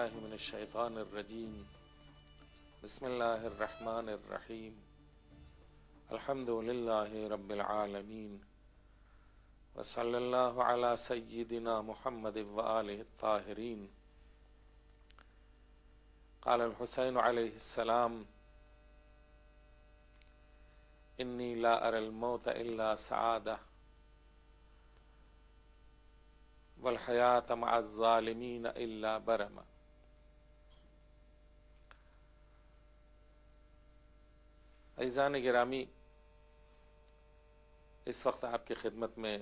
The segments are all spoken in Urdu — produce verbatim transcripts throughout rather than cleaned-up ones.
باللہ من الشیطان الرجیم بسم اللہ الرحمن الرحیم الحمد للہ رب العالمین وصلی اللہ علی سیدنا محمد وآلہ الطاہرین. قال الحسین علیہ السلام انی لا اری الموت الا سعادہ والحیات مع الظالمین الا برما. عزیزان گرامی، اس وقت آپ کی خدمت میں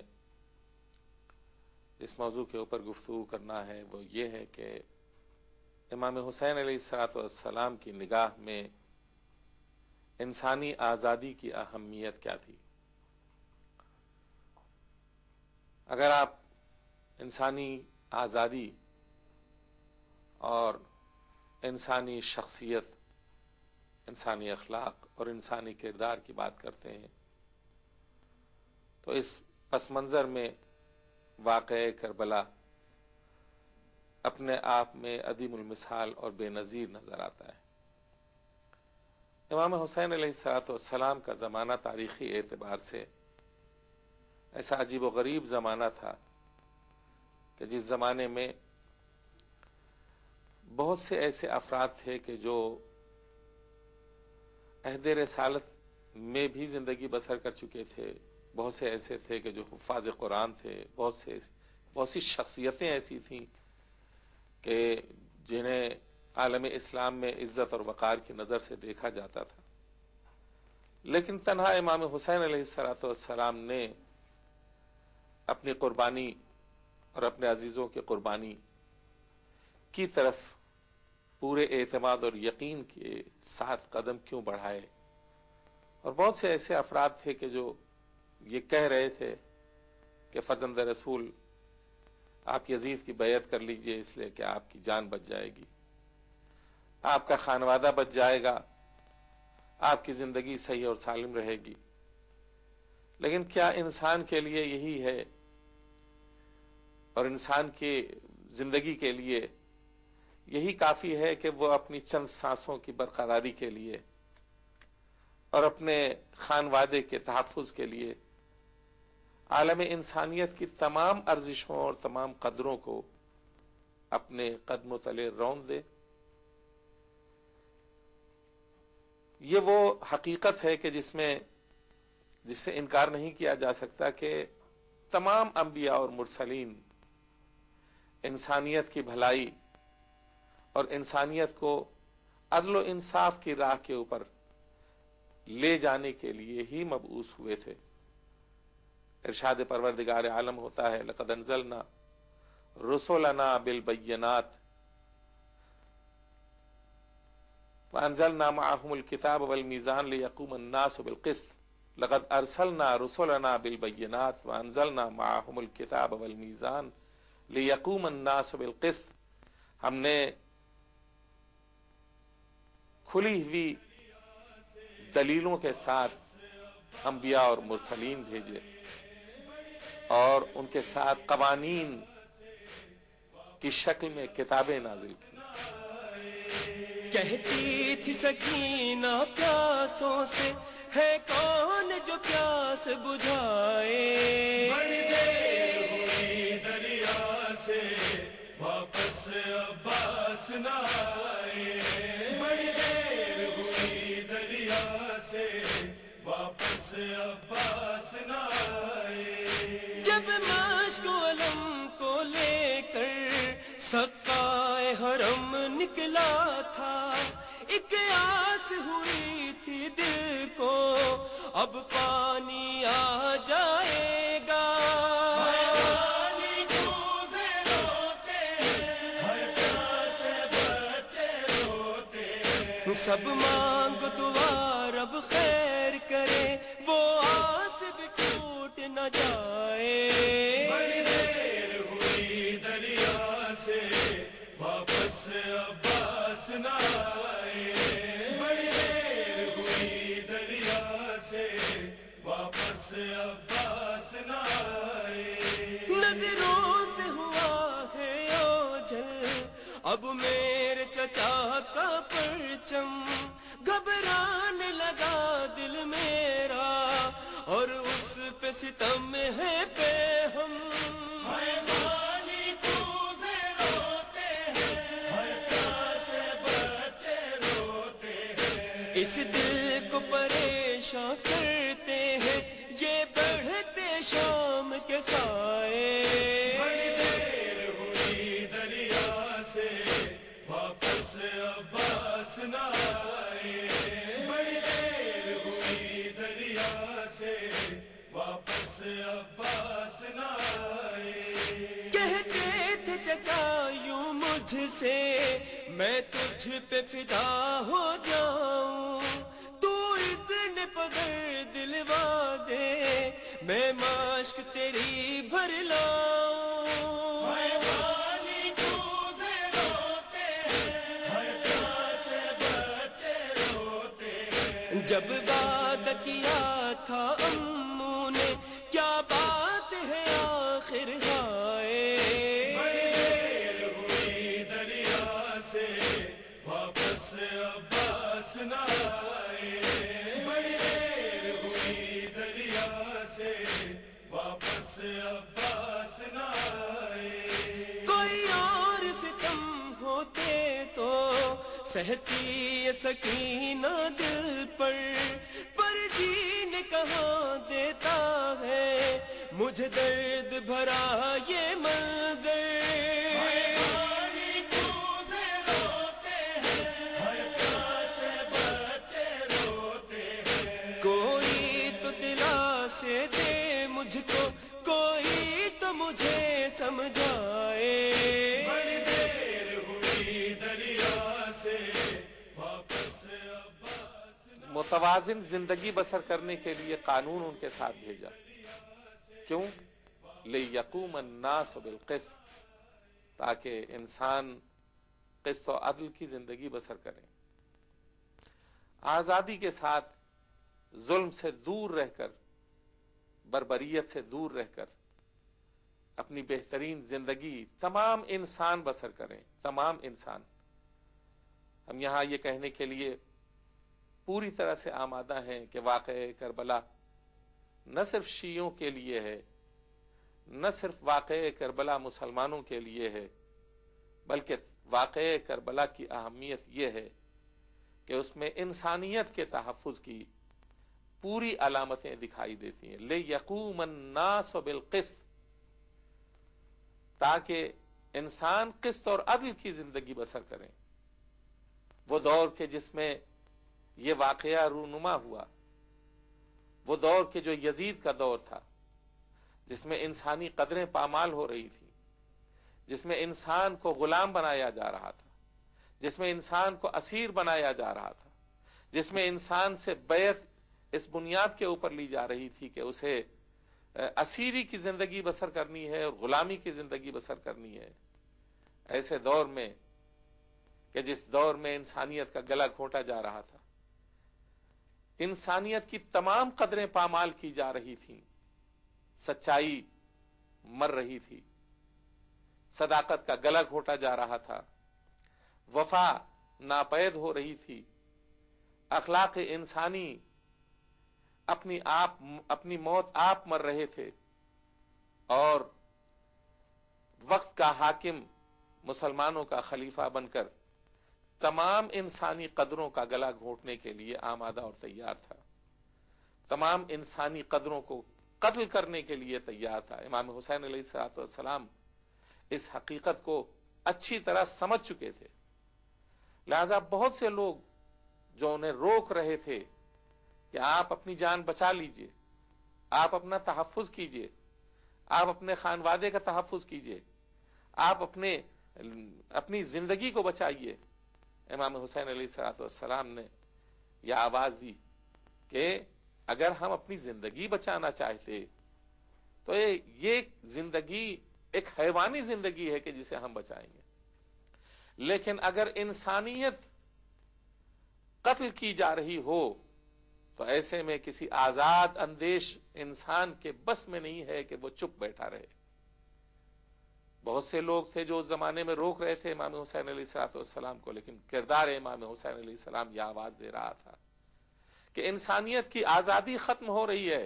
اس موضوع کے اوپر گفتگو کرنا ہے وہ یہ ہے کہ امام حسین علیہ الصلوۃ والسلام کی نگاہ میں انسانی آزادی کی اہمیت کیا تھی. اگر آپ انسانی آزادی اور انسانی شخصیت، انسانی اخلاق اور انسانی کردار کی بات کرتے ہیں تو اس پس منظر میں واقعہ کربلا اپنے آپ میں عدیم المثال اور بے نظیر نظر آتا ہے. امام حسین علیہ الصلوۃ والسلام کا زمانہ تاریخی اعتبار سے ایسا عجیب و غریب زمانہ تھا کہ جس زمانے میں بہت سے ایسے افراد تھے کہ جو عہد رسالت میں بھی زندگی بسر کر چکے تھے، بہت سے ایسے تھے کہ جو حفاظ قرآن تھے، بہت سے بہت سی شخصیتیں ایسی تھیں کہ جنہیں عالم اسلام میں عزت اور وقار کی نظر سے دیکھا جاتا تھا. لیکن تنہا امام حسین علیہ الصلوۃ والسلام نے اپنی قربانی اور اپنے عزیزوں کی قربانی کی طرف پورے اعتماد اور یقین کے ساتھ قدم کیوں بڑھائے. اور بہت سے ایسے افراد تھے کہ جو یہ کہہ رہے تھے کہ فرزند رسول آپ یزید کی بیعت کر لیجئے اس لیے کہ آپ کی جان بچ جائے گی، آپ کا خانوادہ بچ جائے گا، آپ کی زندگی صحیح اور سالم رہے گی. لیکن کیا انسان کے لیے یہی ہے اور انسان کی زندگی کے لیے یہی کافی ہے کہ وہ اپنی چند سانسوں کی برقراری کے لیے اور اپنے خانوادے کے تحفظ کے لیے عالم انسانیت کی تمام ارزشوں اور تمام قدروں کو اپنے قدموں تلے رون دے؟ یہ وہ حقیقت ہے کہ جس میں جس سے انکار نہیں کیا جا سکتا کہ تمام انبیاء اور مرسلین انسانیت کی بھلائی اور انسانیت کو عدل و انصاف کی راہ کے اوپر لے جانے کے لیے ہی مبعوث ہوئے تھے. ارشاد پروردگار عالم ہوتا ہے لقد انزلنا رسلنا بالبینات وانزلنا معهم الكتاب والمیزان لیقوم الناس بالقسط. لقد ارسلنا رسلنا بالبینات وانزلنا معهم الكتاب والمیزان لیقوم الناس بالقسط. ہم نے کھلی ہوئی دلیلوں کے ساتھ انبیاء اور مرسلین بھیجے اور ان کے ساتھ قوانین کی شکل میں کتابیں نازل کی. کہتی تھی سکینہ پیاسوں سے ہے کون جو پیاس بجھائے، بڑی دیر ہوئی دریا سے واپس عباس نہ آئے، بڑی دیر ہوئی دریا سے واپس عباس نہ آئے. جب مشک و علم کو لے کر سقائے حرم نکلا تھا، ایک آس ہوئی تھی دل کو اب پانی آ جائے گا. سب مانگ دعا رب خیر کرے وہ آس بھی ٹوٹ نہ جائے. بڑی دیر ہوئی دریا سے واپس عباس نہ آئے، بڑی دیر ہوئی دریا سے واپس عباس نہ آئے. نظروں سے ہوا ہے اوجھل اب میں اس دل کو پریشان کرتے ہیں یہ بڑھتے شام کے سائے. بڑی دیر ہوئی دریا سے واپس عباس نہ آئے. بڑی دیر ہوئی دریا سے واپس عباس نہ آئے. کہتے تھے چچا یوں مجھ سے میں تجھ پہ فدا ہو جاؤں. تو اذن پدر دلوا دے میں مشک تیری بھر لاؤں. جب وعدہ کیا تھا امو نے کیا بات ہے آخر ہائے. بڑی دیر ہوئی دریا سے واپس عباس نہ آئے. بڑی دیر ہوئی دریا سے واپس عباس نہ آئے. کوئی اور ستم ہوتے تو سہتی سکینہ دل پر پر جین کہاں دیتا ہے مجھے درد بھرا یہ منظر. کوئی تو دلا سے دے مجھ کو کوئی تو مجھے سمجھائے. بڑی دیر ہوئی دریا سے واپس عباس. متوازن زندگی بسر کرنے کے لیے قانون ان کے ساتھ بھیجا. کیوں؟ لِيَقُومَ النَّاسُ بِالْقِسْطِ، تاکہ انسان قسط و عدل کی زندگی بسر کریں. آزادی کے ساتھ ظلم سے دور رہ کر، بربریت سے دور رہ کر اپنی بہترین زندگی تمام انسان بسر کریں. تمام انسان. ہم یہاں یہ کہنے کے لیے پوری طرح سے آمادہ ہیں کہ واقعہ کربلا نہ صرف شیعوں کے لیے ہے، نہ صرف واقعہ کربلا مسلمانوں کے لیے ہے، بلکہ واقعہ کربلا کی اہمیت یہ ہے کہ اس میں انسانیت کے تحفظ کی پوری علامتیں دکھائی دیتی ہیں. لِيَقُومَ النَّاسُ بِالْقِسْطِ، تاکہ انسان قسط اور عدل کی زندگی بسر کریں. وہ دور کے جس میں یہ واقعہ رونما ہوا، وہ دور کے جو یزید کا دور تھا، جس میں انسانی قدریں پامال ہو رہی تھیں، جس میں انسان کو غلام بنایا جا رہا تھا، جس میں انسان کو اسیر بنایا جا رہا تھا، جس میں انسان سے بیعت اس بنیاد کے اوپر لی جا رہی تھی کہ اسے اسیری کی زندگی بسر کرنی ہے اور غلامی کی زندگی بسر کرنی ہے. ایسے دور میں کہ جس دور میں انسانیت کا گلا گھونٹا جا رہا تھا، انسانیت کی تمام قدریں پامال کی جا رہی تھیں، سچائی مر رہی تھی، صداقت کا گلا گھونٹا جا رہا تھا، وفا ناپید ہو رہی تھی، اخلاق انسانی اپنی آپ اپنی موت آپ مر رہے تھے، اور وقت کا حاکم مسلمانوں کا خلیفہ بن کر تمام انسانی قدروں کا گلا گھونٹنے کے لیے آمادہ اور تیار تھا، تمام انسانی قدروں کو قتل کرنے کے لیے تیار تھا. امام حسین علیہ السلام اس حقیقت کو اچھی طرح سمجھ چکے تھے. لہذا بہت سے لوگ جو انہیں روک رہے تھے کہ آپ اپنی جان بچا لیجئے، آپ اپنا تحفظ کیجئے، آپ اپنے خانوادے کا تحفظ کیجئے، آپ اپنے اپنی زندگی کو بچائیے، امام حسین علیہ السلام نے یہ آواز دی کہ اگر ہم اپنی زندگی بچانا چاہتے تو یہ زندگی ایک حیوانی زندگی ہے کہ جسے ہم بچائیں گے، لیکن اگر انسانیت قتل کی جا رہی ہو تو ایسے میں کسی آزاد اندیش انسان کے بس میں نہیں ہے کہ وہ چپ بیٹھا رہے. بہت سے لوگ تھے جو اس زمانے میں روک رہے تھے امام حسین علیہ السلام کو، لیکن کردار امام حسین علیہ السلام یہ آواز دے رہا تھا کہ انسانیت کی آزادی ختم ہو رہی ہے،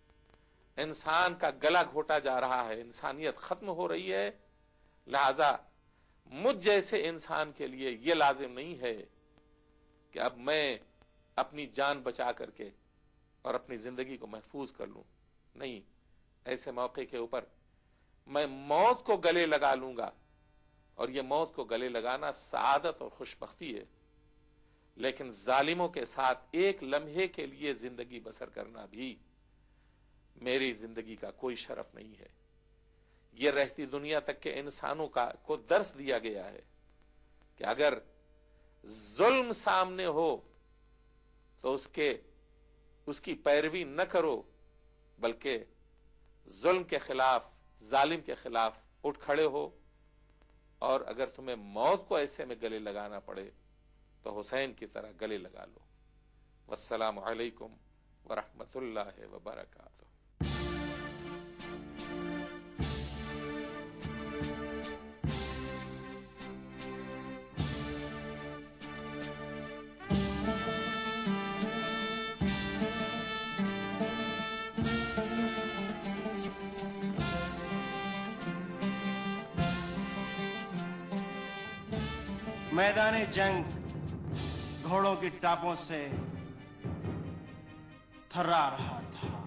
انسان کا گلا گھونٹا جا رہا ہے، انسانیت ختم ہو رہی ہے. لہذا مجھ جیسے انسان کے لیے یہ لازم نہیں ہے کہ اب میں اپنی جان بچا کر کے اور اپنی زندگی کو محفوظ کر لوں. نہیں، ایسے موقع کے اوپر میں موت کو گلے لگا لوں گا، اور یہ موت کو گلے لگانا سعادت اور خوشبختی ہے. لیکن ظالموں کے ساتھ ایک لمحے کے لیے زندگی بسر کرنا بھی میری زندگی کا کوئی شرف نہیں ہے. یہ رہتی دنیا تک کے انسانوں کا کو درس دیا گیا ہے کہ اگر ظلم سامنے ہو تو اس کے اس کی پیروی نہ کرو، بلکہ ظلم کے خلاف، ظالم کے خلاف اٹھ کھڑے ہو. اور اگر تمہیں موت کو ایسے میں گلے لگانا پڑے تو حسین کی طرح گلے لگا لو. والسلام علیکم ورحمۃ اللہ وبرکاتہ. میدان جنگ گھوڑوں کی ٹاپوں سے تھرا رہا تھا.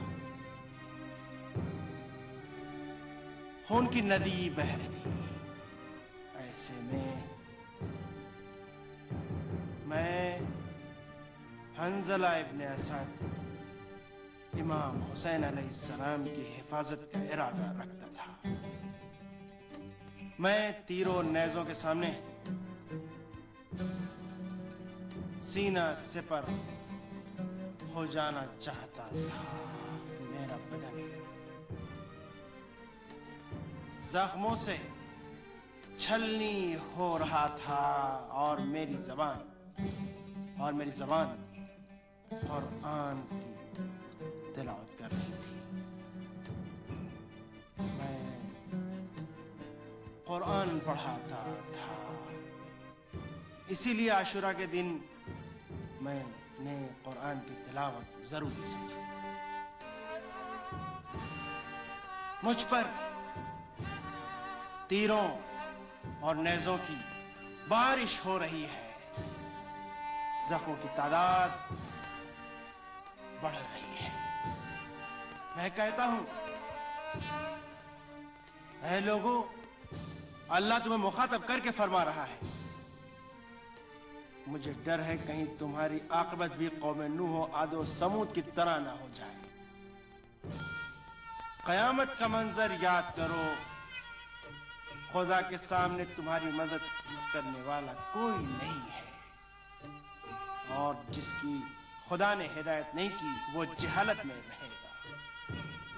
خون کی ندی بہہ رہی تھی. ایسے میں میں حنظلہ ابن اسد امام حسین علیہ السلام کی حفاظت کا ارادہ رکھتا تھا. میں تیروں نیزوں کے سامنے سینہ سپر ہو جانا چاہتا تھا. میرا بدن زخموں سے چھلنی ہو رہا تھا اور میری زبان اور میری زبان قرآن کی تلاوت کر رہی تھی. میں قرآن پڑھاتا تھا. اسی لیے عاشورہ کے دن میں نے قرآن کی تلاوت ضروری سمجھی. مجھ پر تیروں اور نیزوں کی بارش ہو رہی ہے. زخموں کی تعداد بڑھ رہی ہے. میں کہتا ہوں، اے لوگوں، اللہ تمہیں مخاطب کر کے فرما رہا ہے. مجھے ڈر ہے کہیں تمہاری عاقبت بھی قوم نوح و عاد و سمود کی طرح نہ ہو جائے. قیامت کا منظر یاد کرو. خدا کے سامنے تمہاری مدد کرنے والا کوئی نہیں ہے، اور جس کی خدا نے ہدایت نہیں کی وہ جہالت میں رہے گا.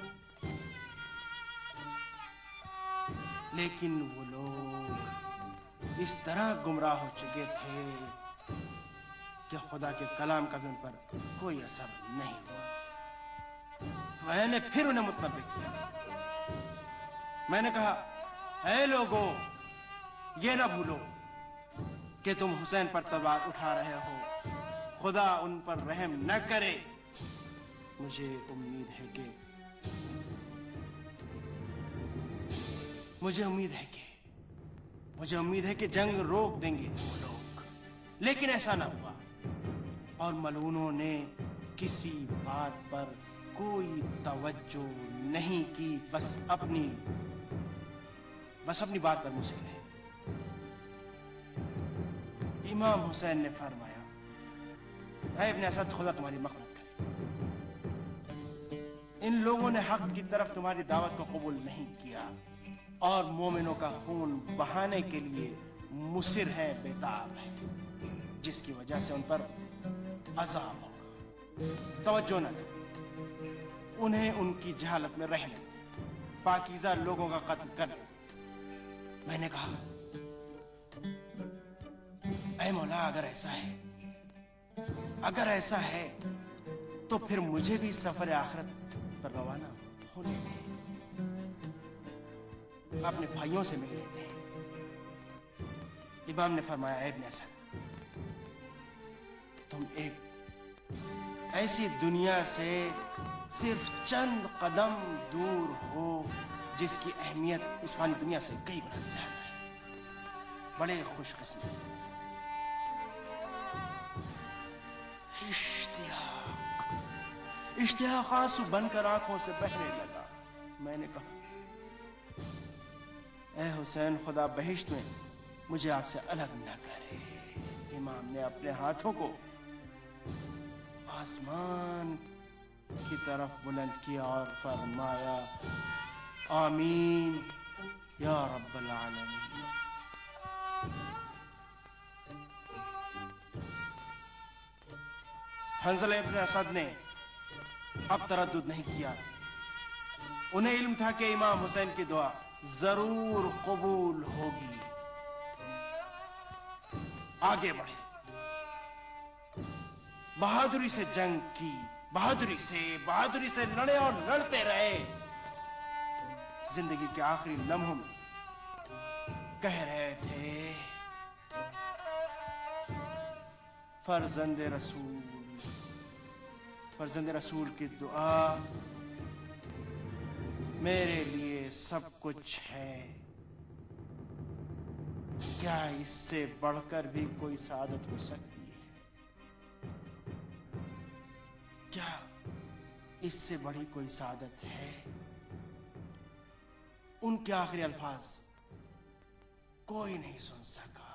لیکن وہ لوگ اس طرح گمراہ ہو چکے تھے کہ خدا کے کلام کا بھی ان پر کوئی اثر نہیں ہوا. میں نے پھر انہیں متنبہ کیا. میں نے کہا، اے لوگو، یہ نہ بھولو کہ تم حسین پر تلوار اٹھا رہے ہو. خدا ان پر رحم نہ کرے. مجھے امید ہے کہ مجھے امید ہے کہ مجھے امید ہے کہ جنگ روک دیں گے وہ لوگ. لیکن ایسا نہ ہوا، اور ملعونوں نے کسی بات پر کوئی توجہ نہیں کی، بس اپنی بس اپنی بات پر مصر ہے. امام حسین نے فرمایا، اے ابن اسد، خدا تمہاری مغفرت کرے. ان لوگوں نے حق کی طرف تمہاری دعوت کو قبول نہیں کیا اور مومنوں کا خون بہانے کے لیے مصر ہے، بیتاب ہے، جس کی وجہ سے ان پر عذاب ہوگا. توجہ نہ دو، انہیں ان کی جہالت میں رہنے دو. پاکیزہ لوگوں کا قتل کر دو. میں نے کہا، اے مولا، اگر ایسا ہے اگر ایسا ہے تو پھر مجھے بھی سفر آخرت پر روانہ ہونے دیں، اپنے بھائیوں سے ملنے دیں. امام نے فرمایا، اے ابن اسد، تم ایک ایسی دنیا سے صرف چند قدم دور ہو جس کی اہمیت اس فانی دنیا سے کئی گنا زیادہ ہے. بڑے خوش قسمت. اشتیاق آنسو بن کر آنکھوں سے بہنے لگا. میں نے کہا اے حسین خدا بہشت میں مجھے آپ سے الگ نہ کرے. امام نے اپنے ہاتھوں کو آسمان کی طرف بلند کیا اور فرمایا آمین یا رب العالمین. حنظلہ ابن اسد نے اب تردد نہیں کیا. انہیں علم تھا کہ امام حسین کی دعا ضرور قبول ہوگی. آگے بڑھے, بہادری سے جنگ کی, بہادری سے بہادری سے لڑے اور لڑتے رہے. زندگی کے آخری لمحوں میں کہہ رہے تھے فرزند رسول, فرزند رسول کی دعا میرے لیے سب کچھ ہے. کیا اس سے بڑھ کر بھی کوئی سعادت ہو سکتی ہے؟ کیا اس سے بڑی کوئی سعادت ہے؟ ان کے آخری الفاظ کوئی نہیں سن سکا.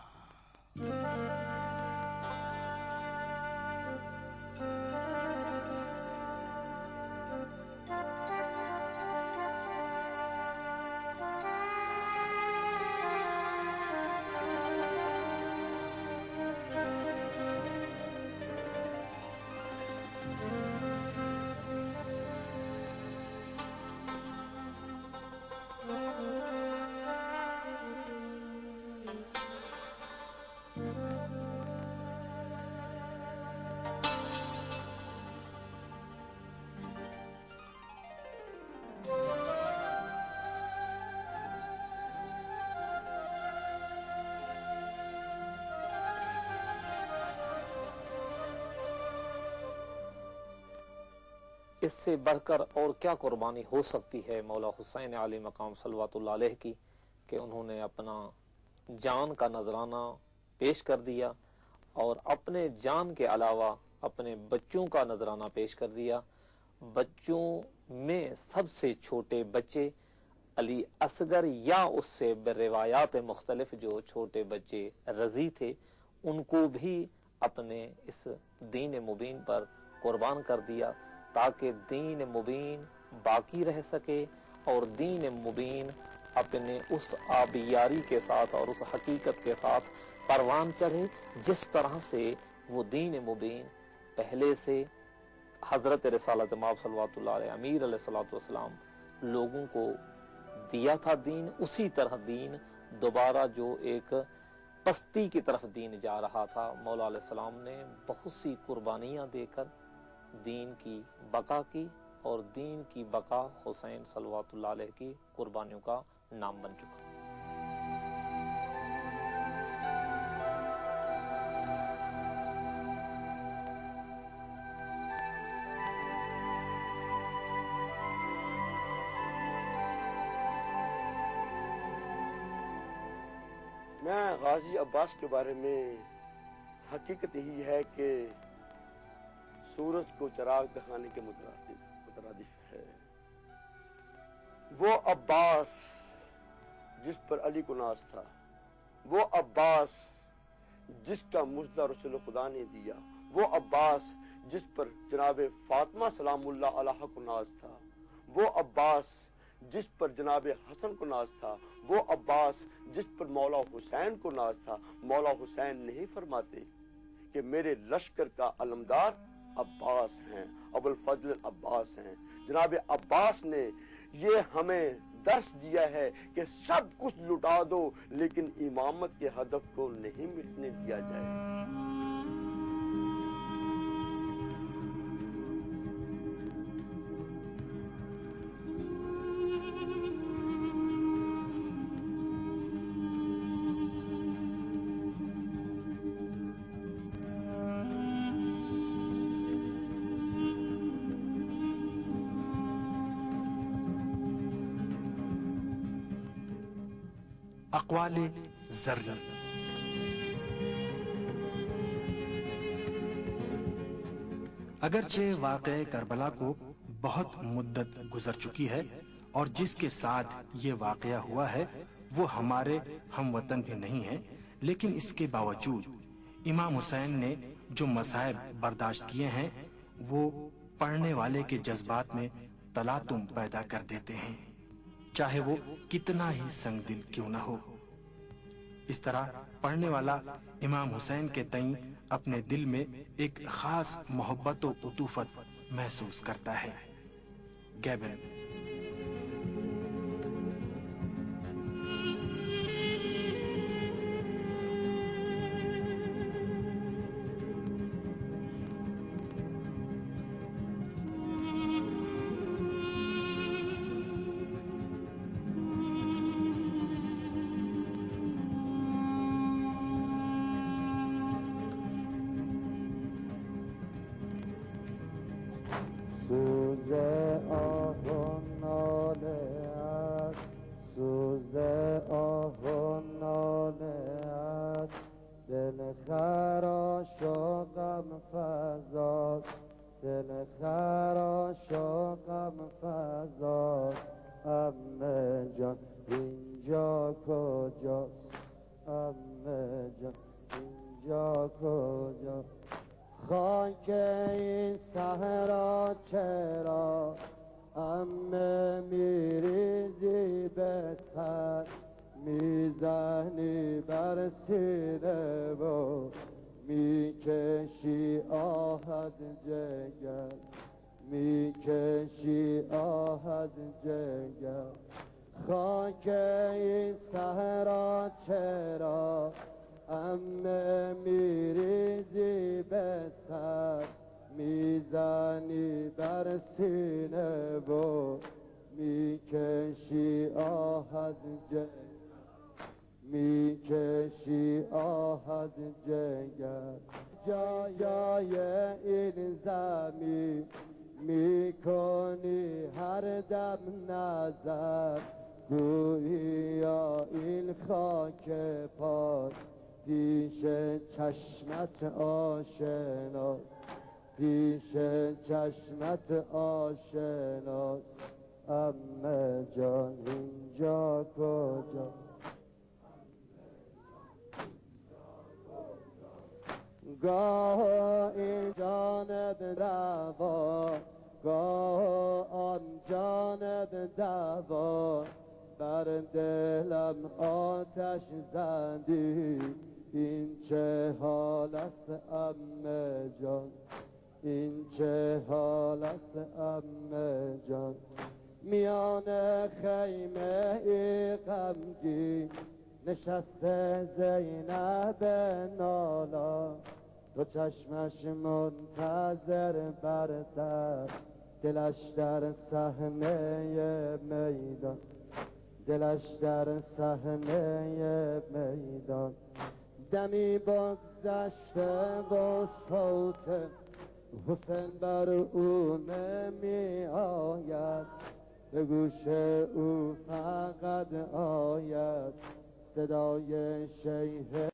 اس سے بڑھ کر اور کیا قربانی ہو سکتی ہے مولا حسین علی مقام صلوات اللہ علیہ کی کہ انہوں نے اپنا جان کا نذرانہ پیش کر دیا اور اپنے جان کے علاوہ اپنے بچوں کا نذرانہ پیش کر دیا. بچوں میں سب سے چھوٹے بچے علی اصغر یا اس سے روایات مختلف جو چھوٹے بچے رضی تھے ان کو بھی اپنے اس دین مبین پر قربان کر دیا تاکہ دین مبین باقی رہ سکے اور دین مبین اپنے اس آبیاری کے ساتھ اور اس حقیقت کے ساتھ پروان چڑھے جس طرح سے وہ دین مبین پہلے سے حضرت رسالت مآب صلوات اللہ علیہ امیر علیہ الصلوۃ والسلام لوگوں کو دیا تھا دین, اسی طرح دین دوبارہ جو ایک پستی کی طرف دین جا رہا تھا مولا علیہ السلام نے بہت سی قربانیاں دے کر دین کی بقا کی اور دین کی بقا حسین صلوات اللہ علیہ کی قربانیوں کا نام بن چکا. میں غازی عباس کے بارے میں حقیقت یہی ہے کہ سورج کو چراغ دکھانے کے مترادف ہے. وہ عباس جس پر علی کو ناز تھا, وہ عباس جس کا مژدہ رسول خدا نے دیا, وہ عباس جس پر جناب فاطمہ سلام اللہ علیہ کو ناز تھا, وہ عباس جس پر جناب حسن کو ناز تھا, وہ عباس جس پر مولا حسین کو ناز تھا. مولا حسین نہیں فرماتے کہ میرے لشکر کا علمدار عباس ہیں, ابو الفضل عباس ہیں. جناب عباس نے یہ ہمیں درس دیا ہے کہ سب کچھ لٹا دو لیکن امامت کے ہدف کو نہیں مٹنے دیا جائے. اقوال زرعی. अगरचे वाक़े करबला को बहुत मुद्दत गुजर चुकी है और जिसके साथ ये वाक़या हुआ है वो हमारे हमवतन भी नहीं है, लेकिन इसके बावजूद इमाम हुसैन ने जो मसाइब बर्दाश्त किए हैं वो पढ़ने वाले के जज्बात में तलातुम पैदा कर देते हैं, चाहे वो कितना ही संगदिल क्यों न हो। इस तरह पढ़ने वाला इमाम हुसैन के तईं अपने दिल में एक खास मोहब्बत और उतूफत महसूस करता है। गैबन। سوز آه و ناله است، سوز آه و ناله است، دل خراش و غم فزاست، دل خراش و غم فزاست. عمه جان اینجا کجاست؟ عمه جان اینجا کجاست؟ خاک این صحرا چرا عمه میریزی به سر، میزنی بر سینه و میکشی آه از جگر، میکشی آه از جگر. خاک این صحرا چرا عمه میریزی به سر، میزنی بر سینه و میکشی آه از جگر، میکشی آه از جگر. جای این زمین میکنی هر دم نظر، گویا این خاک پاک پیش چشمت آشناست، پیش چشمت آشناست. عمه جان اینجا کجا؟ گاه این جانب روا، گاه آن جانب دوا، بر دلم آتش زدی. این چه حال است عمه جان، این چه حال است عمه جان؟ میان خیمه ای غمگین نشسته زینب نالا، دو چشمش منتظر بر در، دلش در صحنه میدان، دلش در صحنه میدان. دمی بگذشته و صوت حسین بر او نمی آید، به گوش او فقط آید صدای شیخ